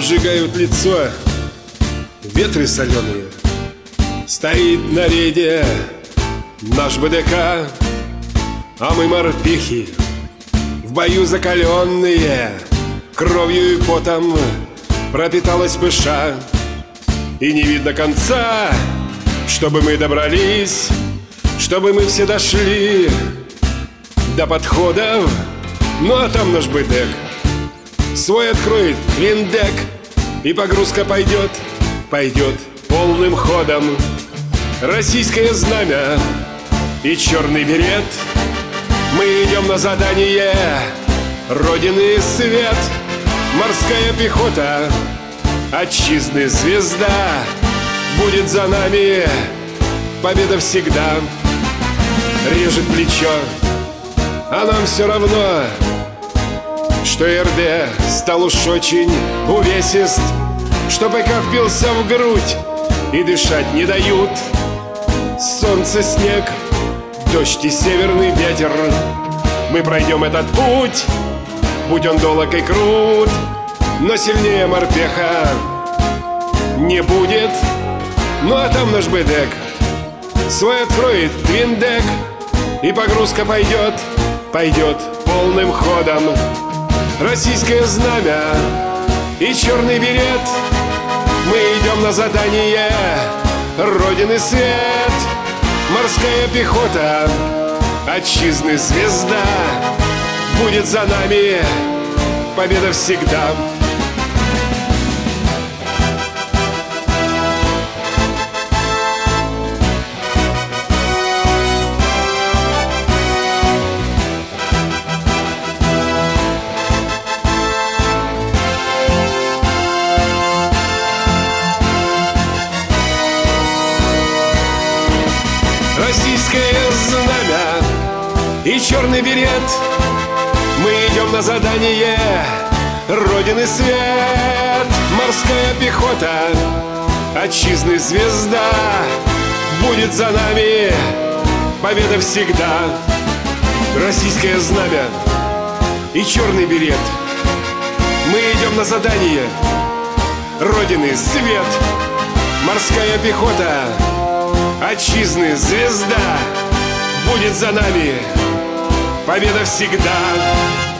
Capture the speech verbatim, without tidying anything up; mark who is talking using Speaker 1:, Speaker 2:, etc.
Speaker 1: обжигают лицо ветры соленые. Стоит на рейде наш БДК, а мы морпехи, в бою закаленные. Кровью и потом пропиталась пыша, и не видно конца, чтобы мы добрались, чтобы мы все дошли до подходов. Ну а там наш БДК свой откроет твиндек, и погрузка пойдет, пойдет полным ходом. Российское знамя и черный берет, мы идем на задание Родины свет. Морская пехота, отчизны звезда, будет за нами победа всегда. Режет плечо, а нам все равно, что РД стал уж очень увесист, что ПК впился в грудь и дышать не дают. Солнце, снег, дождь и северный ветер, мы пройдем этот путь, будь он долог и крут, но сильнее морпеха не будет. Ну а там наш БДК свой откроет твиндек, и погрузка пойдет, пойдет полным ходом. Российское знамя и черный берет, мы идем на задание Родины свет. Морская пехота, отчизны звезда, будет за нами победа всегда. Российское знамя и черный берет, мы идем на задание Родины свет. Морская пехота, отчизны звезда, будет за нами победа всегда. Российское знамя и черный берет, мы идем на задание Родины свет. Морская пехота, отчизны звезда, будет за нами победа всегда.